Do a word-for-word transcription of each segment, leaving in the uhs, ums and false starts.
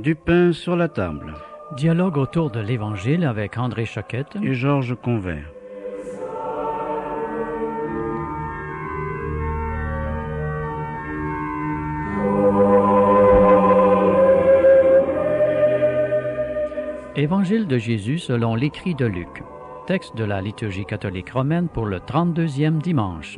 Du pain sur la table. Dialogue autour de l'Évangile avec André Choquette et Georges Convert. Évangile de Jésus selon l'écrit de Luc. Texte de la liturgie catholique romaine pour le trente-deuxième dimanche.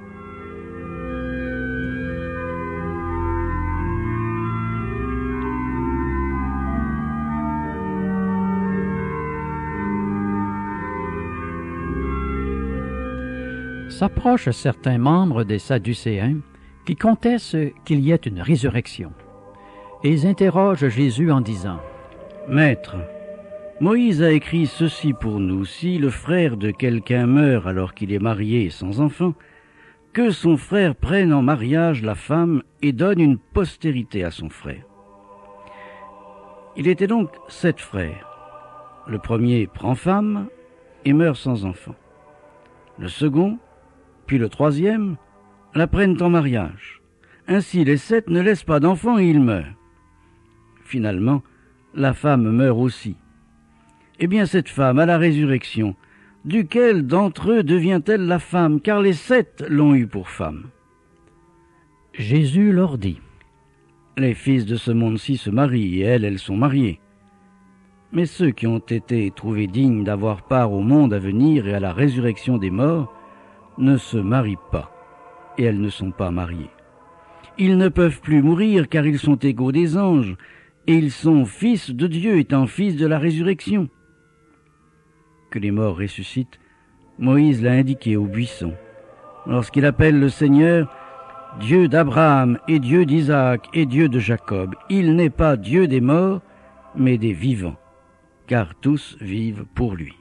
S'approchent certains membres des Sadducéens qui contestent qu'il y ait une résurrection. Et ils interrogent Jésus en disant « Maître, Moïse a écrit ceci pour nous, si le frère de quelqu'un meurt alors qu'il est marié et sans enfant, que son frère prenne en mariage la femme et donne une postérité à son frère. Il était donc sept frères. Le premier prend femme et meurt sans enfant. Le second, puis le troisième, la prennent en mariage. Ainsi les sept ne laissent pas d'enfants et ils meurent. Finalement, la femme meurt aussi. Eh bien cette femme, à la résurrection, duquel d'entre eux devient-elle la femme, car les sept l'ont eue pour femme? Jésus leur dit « Les fils de ce monde-ci se marient, et elles, elles sont mariées. Mais ceux qui ont été trouvés dignes d'avoir part au monde à venir et à la résurrection des morts ne se marient pas, et elles ne sont pas mariées. Ils ne peuvent plus mourir, car ils sont égaux des anges, et ils sont fils de Dieu, étant fils de la résurrection. » Que les morts ressuscitent, Moïse l'a indiqué au buisson, lorsqu'il appelle le Seigneur Dieu d'Abraham et Dieu d'Isaac et Dieu de Jacob. Il n'est pas Dieu des morts, mais des vivants, car tous vivent pour lui.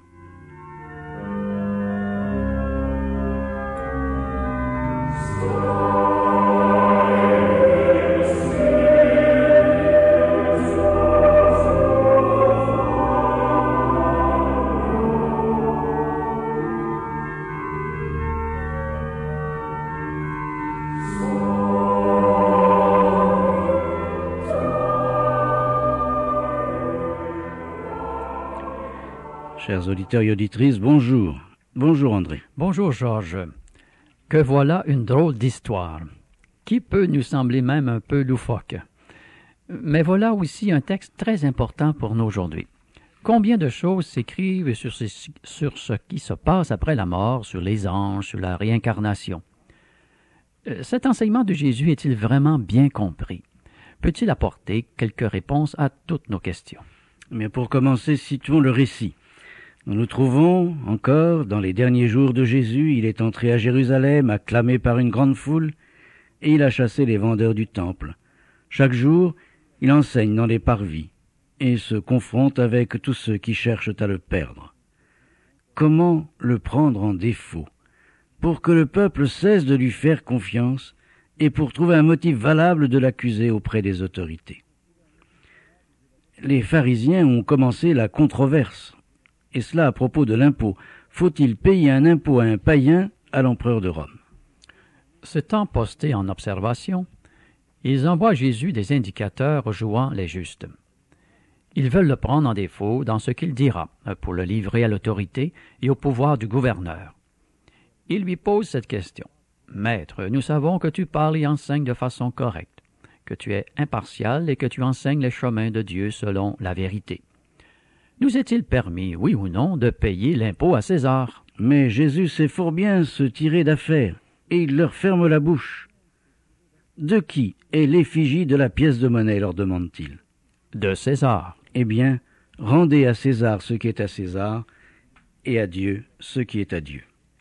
Chers auditeurs et auditrices, bonjour. Bonjour André. Bonjour Georges. Que voilà une drôle d'histoire, qui peut nous sembler même un peu loufoque. Mais voilà aussi un texte très important pour nous aujourd'hui. Combien de choses s'écrivent sur ce, sur ce qui se passe après la mort, sur les anges, sur la réincarnation? Cet enseignement de Jésus est-il vraiment bien compris? Peut-il apporter quelques réponses à toutes nos questions? Mais pour commencer, situons le récit. Nous nous trouvons encore dans les derniers jours de Jésus. Il est entré à Jérusalem, acclamé par une grande foule, et il a chassé les vendeurs du temple. Chaque jour, il enseigne dans les parvis et se confronte avec tous ceux qui cherchent à le perdre. Comment le prendre en défaut pour que le peuple cesse de lui faire confiance et pour trouver un motif valable de l'accuser auprès des autorités? Les pharisiens ont commencé la controverse. Et cela à propos de l'impôt. Faut-il payer un impôt à un païen à l'empereur de Rome? S'étant postés en observation, ils envoient à Jésus des indicateurs jouant les justes. Ils veulent le prendre en défaut dans ce qu'il dira, pour le livrer à l'autorité et au pouvoir du gouverneur. Ils lui posent cette question. « Maître, nous savons que tu parles et enseignes de façon correcte, que tu es impartial et que tu enseignes les chemins de Dieu selon la vérité. Nous est-il permis, oui ou non, de payer l'impôt à César? » Mais Jésus sait fort bien se tirer d'affaire, et il leur ferme la bouche. « De qui est l'effigie de la pièce de monnaie ?» leur demande-t-il. « De César. » Eh bien, rendez à César ce qui est à César, et à Dieu ce qui est à Dieu.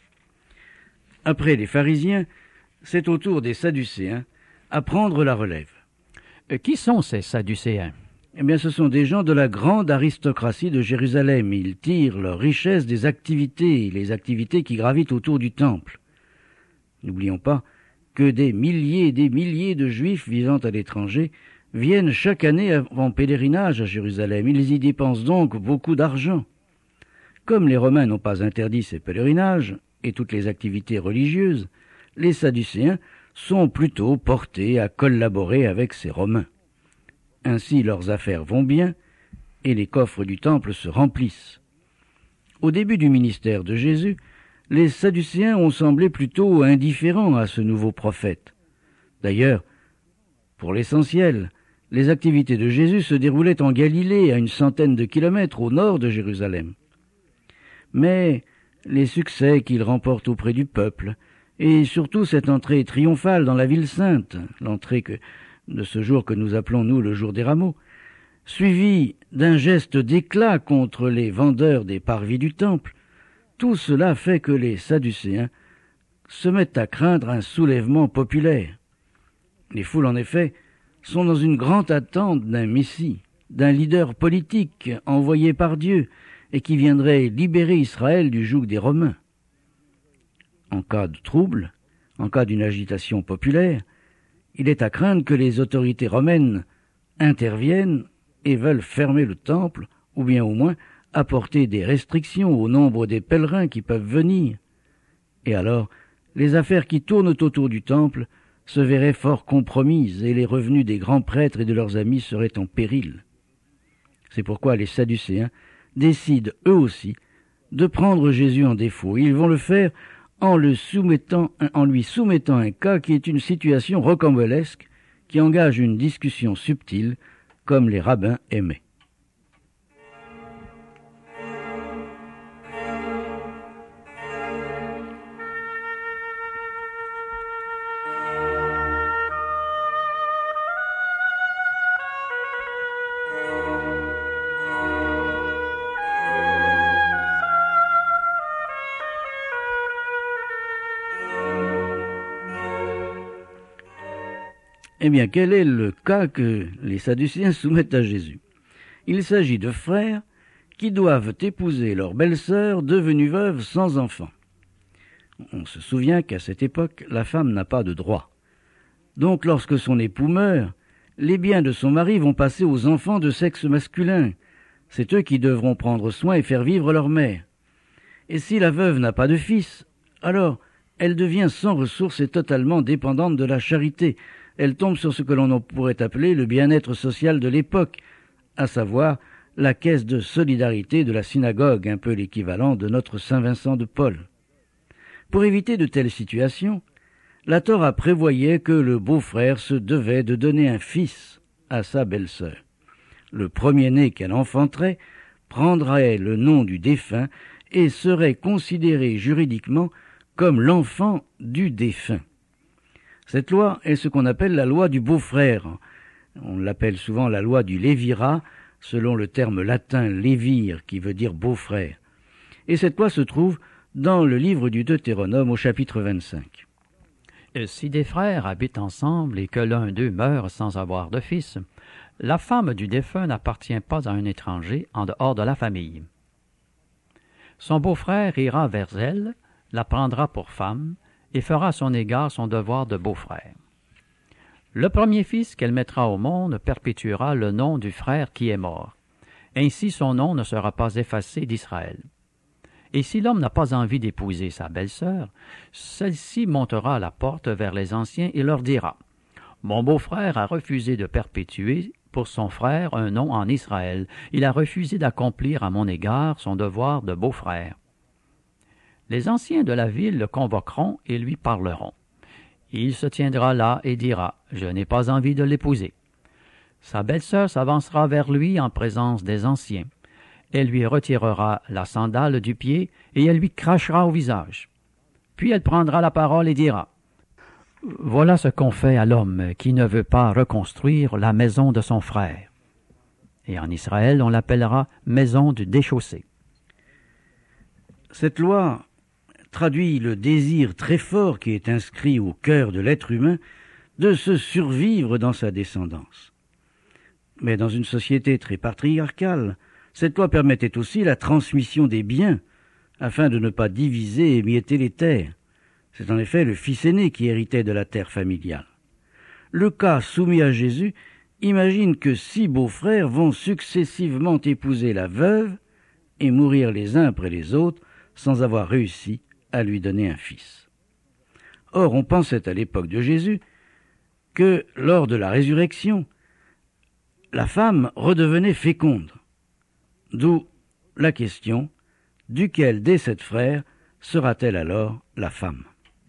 Après les pharisiens, c'est au tour des Sadducéens à prendre la relève. Euh, qui sont ces Sadducéens? Eh bien, ce sont des gens de la grande aristocratie de Jérusalem. Ils tirent leur richesse des activités, les activités qui gravitent autour du temple. N'oublions pas que des milliers et des milliers de Juifs vivant à l'étranger viennent chaque année en pèlerinage à Jérusalem. Ils y dépensent donc beaucoup d'argent. Comme les Romains n'ont pas interdit ces pèlerinages et toutes les activités religieuses, les Sadducéens sont plutôt portés à collaborer avec ces Romains. Ainsi leurs affaires vont bien, et les coffres du temple se remplissent. Au début du ministère de Jésus, les Sadducéens ont semblé plutôt indifférents à ce nouveau prophète. D'ailleurs, pour l'essentiel, les activités de Jésus se déroulaient en Galilée, à une centaine de kilomètres au nord de Jérusalem. Mais les succès qu'il remporte auprès du peuple, et surtout cette entrée triomphale dans la ville sainte, l'entrée que, de ce jour que nous appelons, nous, le jour des rameaux, suivi d'un geste d'éclat contre les vendeurs des parvis du temple, tout cela fait que les Sadducéens se mettent à craindre un soulèvement populaire. Les foules, en effet, sont dans une grande attente d'un Messie, d'un leader politique envoyé par Dieu et qui viendrait libérer Israël du joug des Romains. En cas de trouble, en cas d'une agitation populaire, il est à craindre que les autorités romaines interviennent et veulent fermer le temple, ou bien au moins apporter des restrictions au nombre des pèlerins qui peuvent venir. Et alors, les affaires qui tournent autour du temple se verraient fort compromises et les revenus des grands prêtres et de leurs amis seraient en péril. C'est pourquoi les Sadducéens décident eux aussi de prendre Jésus en défaut. Ils vont le faire en, le soumettant, en lui soumettant un cas qui est une situation rocambolesque qui engage une discussion subtile comme les rabbins aimaient. Eh bien, quel est le cas que les Sadducéens soumettent à Jésus? Il s'agit de frères qui doivent épouser leur belle-sœur devenue veuve sans enfant. On se souvient qu'à cette époque, la femme n'a pas de droit. Donc, lorsque son époux meurt, les biens de son mari vont passer aux enfants de sexe masculin. C'est eux qui devront prendre soin et faire vivre leur mère. Et si la veuve n'a pas de fils, alors elle devient sans ressources et totalement dépendante de la charité. Elle tombe sur ce que l'on pourrait appeler le bien-être social de l'époque, à savoir la caisse de solidarité de la synagogue, un peu l'équivalent de notre Saint-Vincent de Paul. Pour éviter de telles situations, la Torah prévoyait que le beau-frère se devait de donner un fils à sa belle-sœur. Le premier-né qu'elle enfanterait prendrait le nom du défunt et serait considéré juridiquement comme l'enfant du défunt. Cette loi est ce qu'on appelle la loi du beau-frère. On l'appelle souvent la loi du lévira, selon le terme latin lévir, qui veut dire beau-frère. Et cette loi se trouve dans le livre du Deutéronome au chapitre vingt-cinq. Si des frères habitent ensemble et que l'un d'eux meurt sans avoir de fils, la femme du défunt n'appartient pas à un étranger en dehors de la famille. Son beau-frère ira vers elle, la prendra pour femme, et fera à son égard son devoir de beau-frère. Le premier fils qu'elle mettra au monde perpétuera le nom du frère qui est mort. Ainsi son nom ne sera pas effacé d'Israël. Et si l'homme n'a pas envie d'épouser sa belle-sœur, celle-ci montera à la porte vers les anciens et leur dira « Mon beau-frère a refusé de perpétuer pour son frère un nom en Israël. Il a refusé d'accomplir à mon égard son devoir de beau-frère. » Les anciens de la ville le convoqueront et lui parleront. Il se tiendra là et dira « Je n'ai pas envie de l'épouser. » Sa belle-sœur s'avancera vers lui en présence des anciens. Elle lui retirera la sandale du pied et elle lui crachera au visage. Puis elle prendra la parole et dira « Voilà ce qu'on fait à l'homme qui ne veut pas reconstruire la maison de son frère. » Et en Israël, on l'appellera « maison du déchaussé ». Cette loi traduit le désir très fort qui est inscrit au cœur de l'être humain de se survivre dans sa descendance. Mais dans une société très patriarcale, cette loi permettait aussi la transmission des biens, afin de ne pas diviser et émietter les terres. C'est en effet le fils aîné qui héritait de la terre familiale. Le cas soumis à Jésus imagine que six beaux-frères vont successivement épouser la veuve et mourir les uns après les autres sans avoir réussi à lui donner un fils. Or, on pensait à l'époque de Jésus que, lors de la résurrection, la femme redevenait féconde. D'où la question, duquel des sept frères sera-t-elle alors la femme?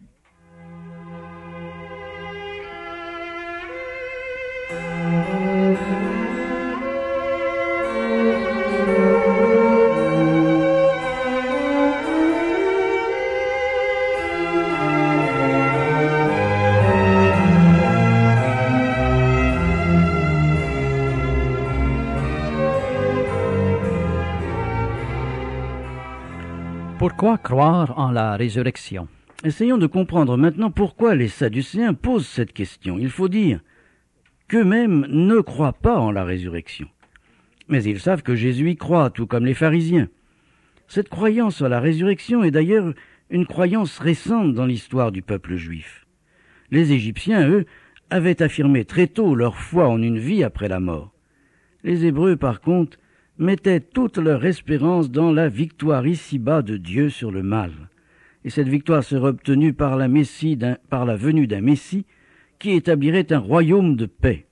Pourquoi croire en la résurrection? Essayons de comprendre maintenant pourquoi les Sadducéens posent cette question. Il faut dire qu'eux-mêmes ne croient pas en la résurrection. Mais ils savent que Jésus y croit, tout comme les pharisiens. Cette croyance en la résurrection est d'ailleurs une croyance récente dans l'histoire du peuple juif. Les Égyptiens, eux, avaient affirmé très tôt leur foi en une vie après la mort. Les Hébreux, par contre, mettaient toute leur espérance dans la victoire ici-bas de Dieu sur le mal. Et cette victoire serait obtenue par la, Messie d'un, par la venue d'un Messie qui établirait un royaume de paix.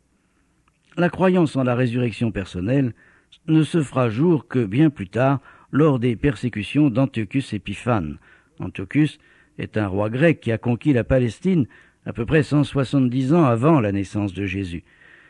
La croyance en la résurrection personnelle ne se fera jour que bien plus tard, lors des persécutions d'Antiochus Épiphane. Antiochus est un roi grec qui a conquis la Palestine à peu près cent soixante-dix ans avant la naissance de Jésus.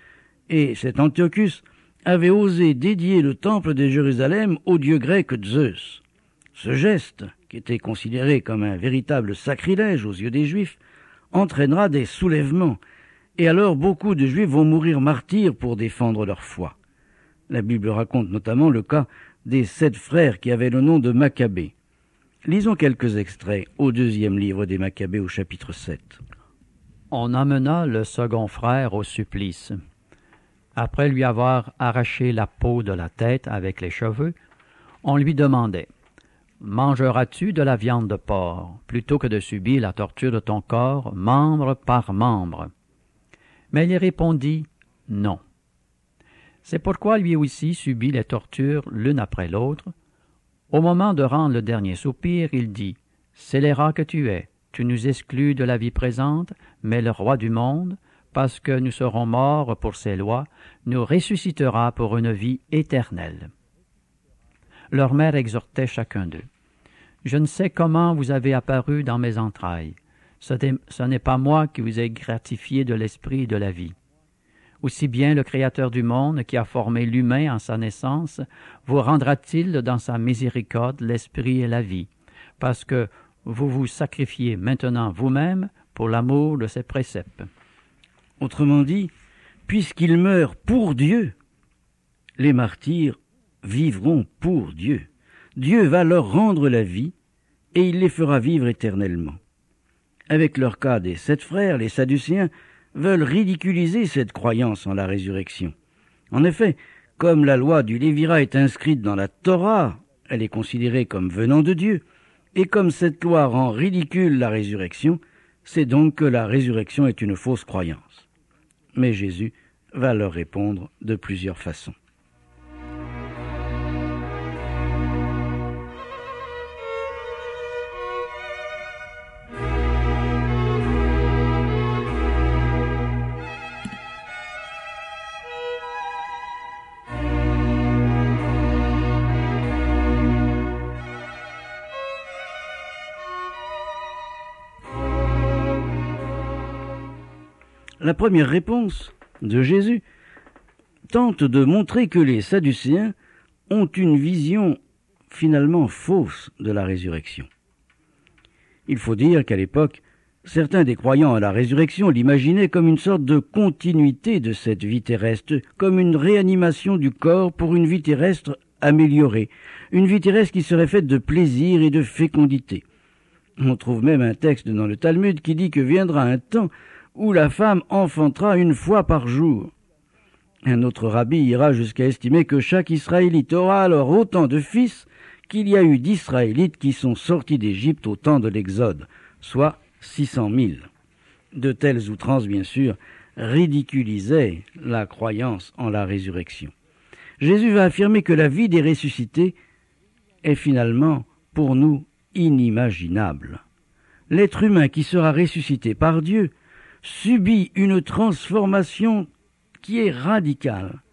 Et cet Antiochus avait osé dédier le temple de Jérusalem au dieu grec Zeus. Ce geste, qui était considéré comme un véritable sacrilège aux yeux des Juifs, entraînera des soulèvements, et alors beaucoup de Juifs vont mourir martyrs pour défendre leur foi. La Bible raconte notamment le cas des sept frères qui avaient le nom de Maccabées. Lisons quelques extraits au deuxième livre des Maccabées au chapitre sept. On amena le second frère au supplice. Après lui avoir arraché la peau de la tête avec les cheveux, on lui demandait « Mangeras-tu de la viande de porc, plutôt que de subir la torture de ton corps, membre par membre ?» Mais il répondit « Non. » C'est pourquoi lui aussi subit les tortures l'une après l'autre. Au moment de rendre le dernier soupir, il dit « Scélérat que tu es, tu nous exclus de la vie présente, mais le roi du monde, parce que nous serons morts pour ses lois, nous ressuscitera pour une vie éternelle. » Leur mère exhortait chacun d'eux. « Je ne sais comment vous avez apparu dans mes entrailles. Ce n'est pas moi qui vous ai gratifié de l'esprit et de la vie. Aussi bien le Créateur du monde, qui a formé l'humain en sa naissance, vous rendra-t-il dans sa miséricorde l'esprit et la vie, parce que vous vous sacrifiez maintenant vous-même pour l'amour de ses préceptes. » Autrement dit, puisqu'ils meurent pour Dieu, les martyrs vivront pour Dieu. Dieu va leur rendre la vie et il les fera vivre éternellement. Avec leur cas des sept frères, les Sadducéens veulent ridiculiser cette croyance en la résurrection. En effet, comme la loi du Lévira est inscrite dans la Torah, elle est considérée comme venant de Dieu, et comme cette loi rend ridicule la résurrection, c'est donc que la résurrection est une fausse croyance. Mais Jésus va leur répondre de plusieurs façons. La première réponse de Jésus tente de montrer que les Sadducéens ont une vision finalement fausse de la résurrection. Il faut dire qu'à l'époque, certains des croyants à la résurrection l'imaginaient comme une sorte de continuité de cette vie terrestre, comme une réanimation du corps pour une vie terrestre améliorée, une vie terrestre qui serait faite de plaisir et de fécondité. On trouve même un texte dans le Talmud qui dit que viendra un temps où la femme enfantera une fois par jour. Un autre rabbi ira jusqu'à estimer que chaque Israélite aura alors autant de fils qu'il y a eu d'Israélites qui sont sortis d'Égypte au temps de l'Exode, soit six cent mille. De telles outrances, bien sûr, ridiculisaient la croyance en la résurrection. Jésus va affirmer que la vie des ressuscités est finalement, pour nous, inimaginable. L'être humain qui sera ressuscité par Dieu subit une transformation qui est radicale.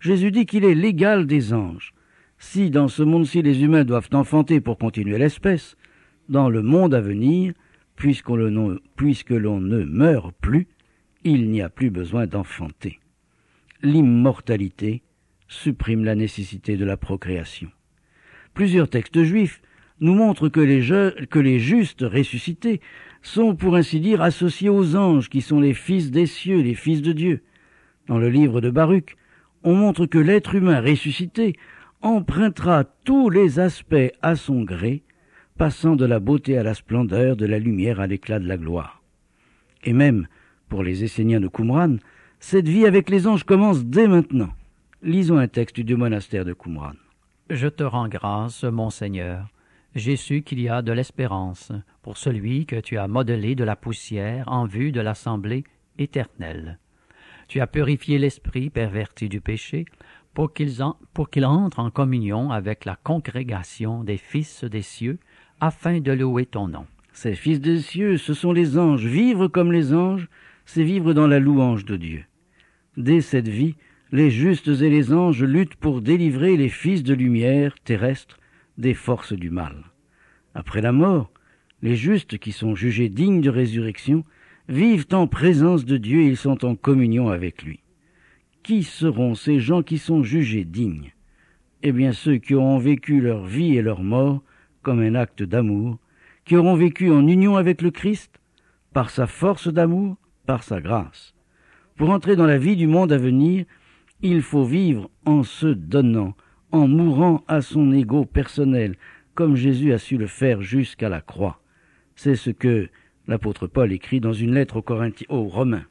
Jésus dit qu'il est l'égal des anges. Si dans ce monde-ci les humains doivent enfanter pour continuer l'espèce, dans le monde à venir, puisqu'on le, puisque l'on ne meurt plus, il n'y a plus besoin d'enfanter. L'immortalité supprime la nécessité de la procréation. Plusieurs textes juifs nous montrent que les, je, que les justes ressuscités sont, pour ainsi dire, associés aux anges, qui sont les fils des cieux, les fils de Dieu. Dans le livre de Baruch, on montre que l'être humain ressuscité empruntera tous les aspects à son gré, passant de la beauté à la splendeur, de la lumière à l'éclat de la gloire. Et même, pour les Esséniens de Qumran, cette vie avec les anges commence dès maintenant. Lisons un texte du monastère de Qumran. Je te rends grâce, mon Seigneur. J'ai su qu'il y a de l'espérance pour celui que tu as modelé de la poussière en vue de l'assemblée éternelle. Tu as purifié l'esprit perverti du péché pour qu'il en, pour qu'il entre en communion avec la congrégation des fils des cieux afin de louer ton nom. Ces fils des cieux, ce sont les anges. Vivre comme les anges, c'est vivre dans la louange de Dieu. Dès cette vie, les justes et les anges luttent pour délivrer les fils de lumière terrestres des forces du mal. Après la mort, les justes qui sont jugés dignes de résurrection vivent en présence de Dieu et ils sont en communion avec lui. Qui seront ces gens qui sont jugés dignes? Eh bien ceux qui auront vécu leur vie et leur mort comme un acte d'amour, qui auront vécu en union avec le Christ, par sa force d'amour, par sa grâce. Pour entrer dans la vie du monde à venir, il faut vivre en se donnant, en mourant à son ego personnel, comme Jésus a su le faire jusqu'à la croix. C'est ce que l'apôtre Paul écrit dans une lettre aux, Corinthiens, aux Romains.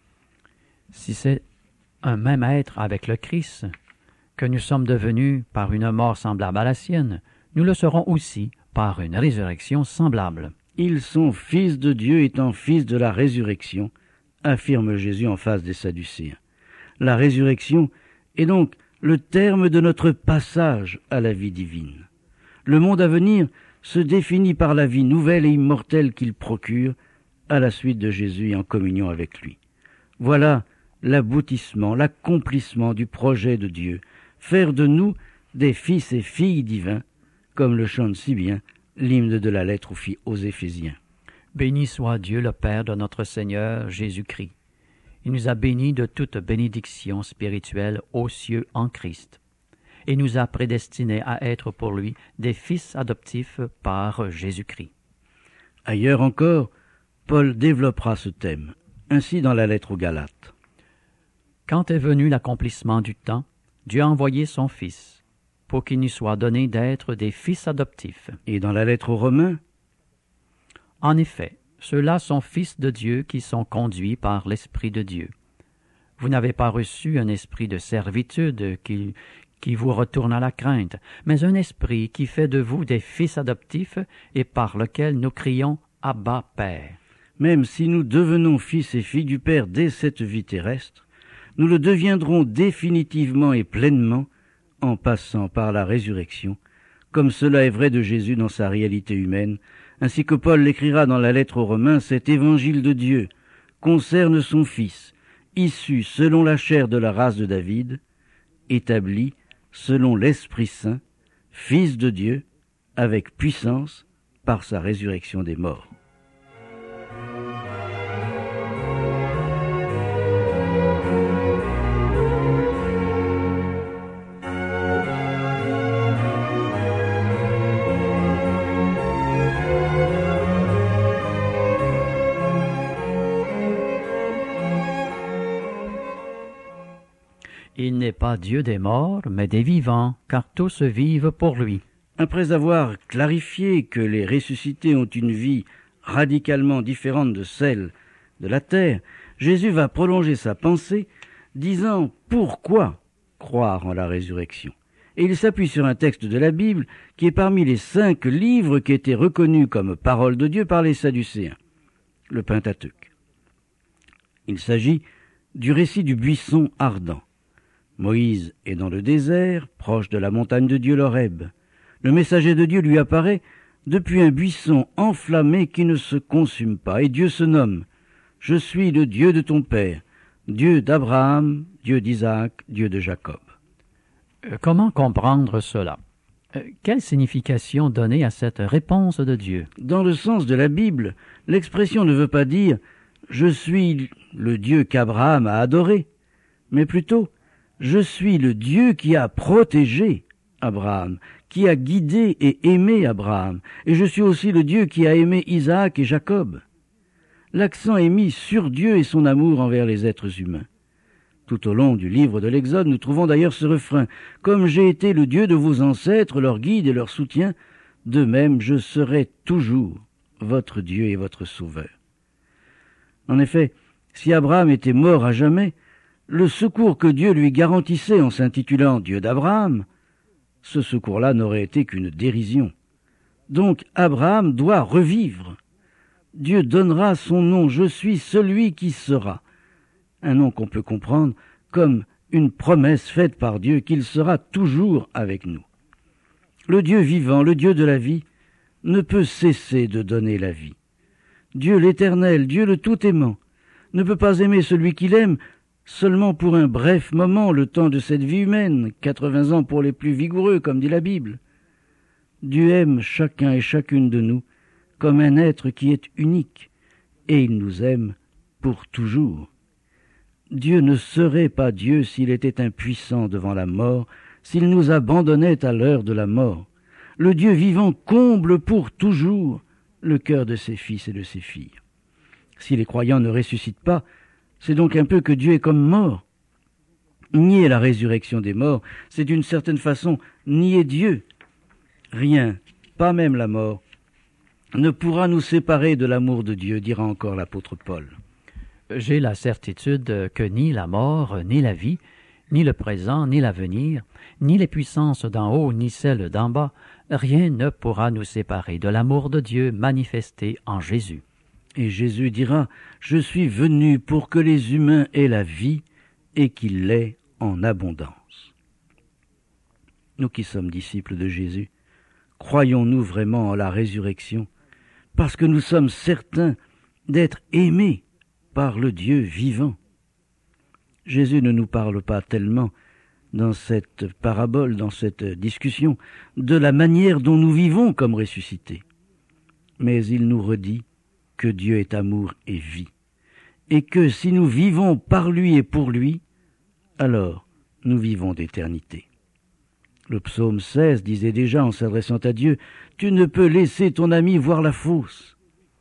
Si c'est un même être avec le Christ, que nous sommes devenus par une mort semblable à la sienne, nous le serons aussi par une résurrection semblable. Ils sont fils de Dieu étant fils de la résurrection, affirme Jésus en face des Sadducéens. La résurrection est donc le terme de notre passage à la vie divine. Le monde à venir se définit par la vie nouvelle et immortelle qu'il procure à la suite de Jésus et en communion avec lui. Voilà l'aboutissement, l'accomplissement du projet de Dieu, faire de nous des fils et filles divins, comme le chante si bien l'hymne de la lettre aux Éphésiens. Béni soit Dieu le Père de notre Seigneur Jésus-Christ. Il nous a bénis de toute bénédiction spirituelle aux cieux en Christ, et nous a prédestinés à être pour lui des fils adoptifs par Jésus-Christ. Ailleurs encore, Paul développera ce thème, ainsi dans la lettre aux Galates. Quand est venu l'accomplissement du temps, Dieu a envoyé son Fils, pour qu'il nous soit donné d'être des fils adoptifs. Et dans la lettre aux Romains, en effet, ceux-là sont fils de Dieu qui sont conduits par l'Esprit de Dieu. Vous n'avez pas reçu un esprit de servitude qui, qui vous retourne à la crainte, mais un esprit qui fait de vous des fils adoptifs et par lequel nous crions « Abba, Père ». Même si nous devenons fils et filles du Père dès cette vie terrestre, nous le deviendrons définitivement et pleinement en passant par la résurrection, comme cela est vrai de Jésus dans sa réalité humaine, ainsi que Paul l'écrira dans la lettre aux Romains, cet évangile de Dieu concerne son Fils, issu selon la chair de la race de David, établi selon l'Esprit Saint, Fils de Dieu, avec puissance par sa résurrection des morts. Il n'est pas Dieu des morts, mais des vivants, car tous vivent pour lui. Après avoir clarifié que les ressuscités ont une vie radicalement différente de celle de la terre, Jésus va prolonger sa pensée, disant « Pourquoi croire en la résurrection ?» Et il s'appuie sur un texte de la Bible qui est parmi les cinq livres qui étaient reconnus comme parole de Dieu par les Sadducéens, le Pentateuque. Il s'agit du récit du buisson ardent. Moïse est dans le désert, proche de la montagne de Dieu l'Horeb. Le messager de Dieu lui apparaît depuis un buisson enflammé qui ne se consume pas, et Dieu se nomme « Je suis le Dieu de ton père, Dieu d'Abraham, Dieu d'Isaac, Dieu de Jacob ». Euh, Comment comprendre cela? Euh, Quelle signification donner à cette réponse de Dieu? Dans le sens de la Bible, l'expression ne veut pas dire « je suis le Dieu qu'Abraham a adoré », mais plutôt « je suis le Dieu qui a protégé Abraham, qui a guidé et aimé Abraham, et je suis aussi le Dieu qui a aimé Isaac et Jacob ». L'accent est mis sur Dieu et son amour envers les êtres humains. Tout au long du livre de l'Exode, nous trouvons d'ailleurs ce refrain « Comme j'ai été le Dieu de vos ancêtres, leur guide et leur soutien, de même je serai toujours votre Dieu et votre Sauveur. » En effet, si Abraham était mort à jamais, le secours que Dieu lui garantissait en s'intitulant Dieu d'Abraham, ce secours-là n'aurait été qu'une dérision. Donc Abraham doit revivre. Dieu donnera son nom « Je suis celui qui sera », un nom qu'on peut comprendre comme une promesse faite par Dieu qu'il sera toujours avec nous. Le Dieu vivant, le Dieu de la vie, ne peut cesser de donner la vie. Dieu l'Éternel, Dieu le Tout-Aimant, ne peut pas aimer celui qu'il aime seulement pour un bref moment, le temps de cette vie humaine, quatre-vingts ans pour les plus vigoureux, comme dit la Bible. Dieu aime chacun et chacune de nous comme un être qui est unique, et il nous aime pour toujours. Dieu ne serait pas Dieu s'il était impuissant devant la mort, s'il nous abandonnait à l'heure de la mort. Le Dieu vivant comble pour toujours le cœur de ses fils et de ses filles. Si les croyants ne ressuscitent pas, c'est donc un peu que Dieu est comme mort. Nier la résurrection des morts, c'est d'une certaine façon nier Dieu. Rien, pas même la mort, ne pourra nous séparer de l'amour de Dieu, dira encore l'apôtre Paul. J'ai la certitude que ni la mort, ni la vie, ni le présent, ni l'avenir, ni les puissances d'en haut, ni celles d'en bas, rien ne pourra nous séparer de l'amour de Dieu manifesté en Jésus. Et Jésus dira, « Je suis venu pour que les humains aient la vie et qu'ils l'aient en abondance. » Nous qui sommes disciples de Jésus, croyons-nous vraiment en la résurrection, parce que nous sommes certains d'être aimés par le Dieu vivant. Jésus ne nous parle pas tellement dans cette parabole, dans cette discussion, de la manière dont nous vivons comme ressuscités. Mais il nous redit que Dieu est amour et vie, et que si nous vivons par lui et pour lui, alors nous vivons d'éternité. Le psaume seize disait déjà en s'adressant à Dieu, « Tu ne peux laisser ton ami voir la fosse. »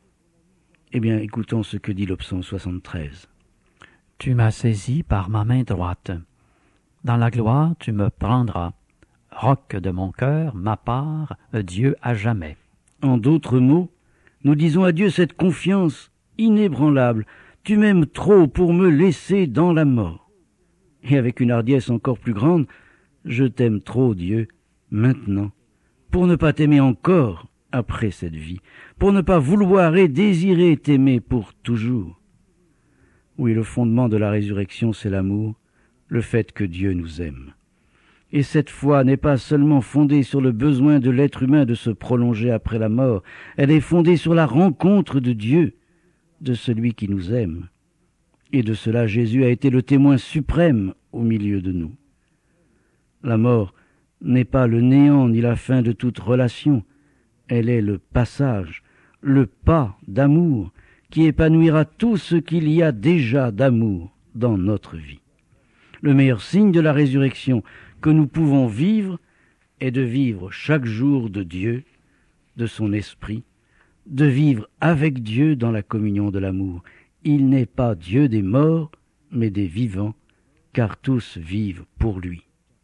Eh bien, écoutons ce que dit le psaume soixante-treize. « Tu m'as saisi par ma main droite. Dans la gloire, tu me prendras. Roc de mon cœur, ma part, Dieu à jamais. » En d'autres mots, nous disons à Dieu cette confiance inébranlable. Tu m'aimes trop pour me laisser dans la mort. Et avec une hardiesse encore plus grande, je t'aime trop, Dieu, maintenant, pour ne pas t'aimer encore après cette vie, pour ne pas vouloir et désirer t'aimer pour toujours. Oui, le fondement de la résurrection, c'est l'amour, le fait que Dieu nous aime. Et cette foi n'est pas seulement fondée sur le besoin de l'être humain de se prolonger après la mort, elle est fondée sur la rencontre de Dieu, de celui qui nous aime. Et de cela, Jésus a été le témoin suprême au milieu de nous. La mort n'est pas le néant ni la fin de toute relation, elle est le passage, le pas d'amour qui épanouira tout ce qu'il y a déjà d'amour dans notre vie. Le meilleur signe de la résurrection que nous pouvons vivre est de vivre chaque jour de Dieu, de son esprit, de vivre avec Dieu dans la communion de l'amour. Il n'est pas Dieu des morts, mais des vivants, car tous vivent pour lui.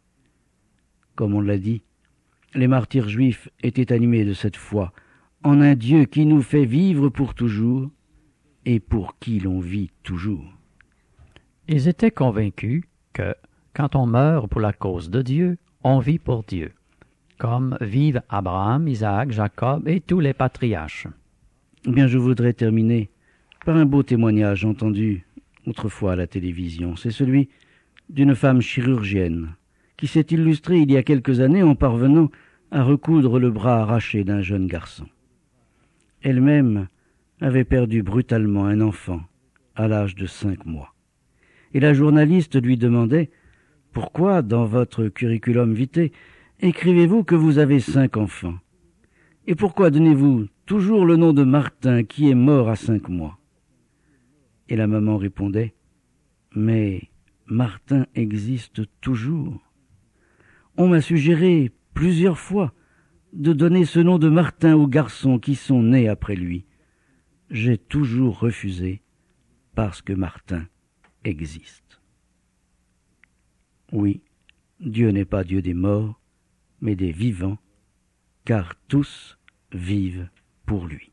Comme on l'a dit, les martyrs juifs étaient animés de cette foi en un Dieu qui nous fait vivre pour toujours et pour qui l'on vit toujours. Ils étaient convaincus que, quand on meurt pour la cause de Dieu, on vit pour Dieu, comme vivent Abraham, Isaac, Jacob et tous les patriarches. Eh bien, je voudrais terminer par un beau témoignage entendu autrefois à la télévision. C'est celui d'une femme chirurgienne qui s'est illustrée il y a quelques années en parvenant à recoudre le bras arraché d'un jeune garçon. Elle-même avait perdu brutalement un enfant à l'âge de cinq mois. Et la journaliste lui demandait Pourquoi, dans votre curriculum vitae, écrivez-vous que vous avez cinq enfants? Et pourquoi donnez-vous toujours le nom de Martin qui est mort à cinq mois? Et la maman répondait, mais Martin existe toujours. On m'a suggéré plusieurs fois de donner ce nom de Martin aux garçons qui sont nés après lui. J'ai toujours refusé parce que Martin existe. Oui, Dieu n'est pas Dieu des morts, mais des vivants, car tous vivent pour lui.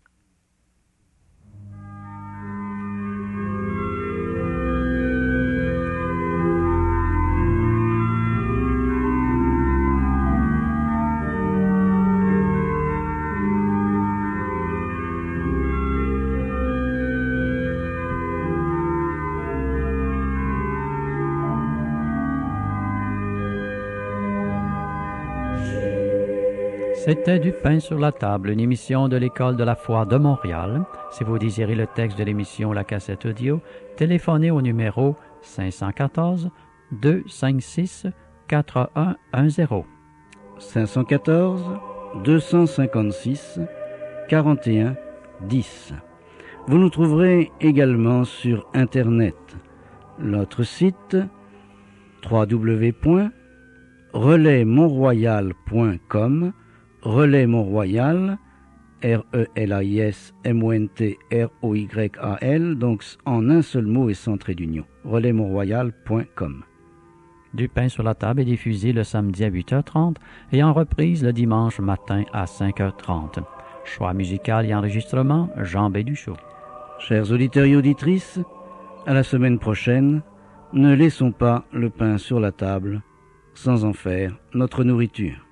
C'était Du pain sur la table, une émission de l'École de la foi de Montréal. Si vous désirez le texte de l'émission ou la cassette audio, téléphonez au numéro cinq un quatre, deux cinq six, quatre un un zéro. cinq un quatre, deux cinq six, quarante et un dix. Vous nous trouverez également sur Internet. Notre site w w w point relais mont royal point com, Relais Mont-Royal, R E L A I S M O N T R O Y A L, donc en un seul mot et sans trait d'union, relais mont royal point com. Du pain sur la table est diffusé le samedi à huit heures trente et en reprise le dimanche matin à cinq heures trente. Choix musical et enregistrement, Jean Béduchot. Chers auditeurs et auditrices, à la semaine prochaine, ne laissons pas le pain sur la table sans en faire notre nourriture.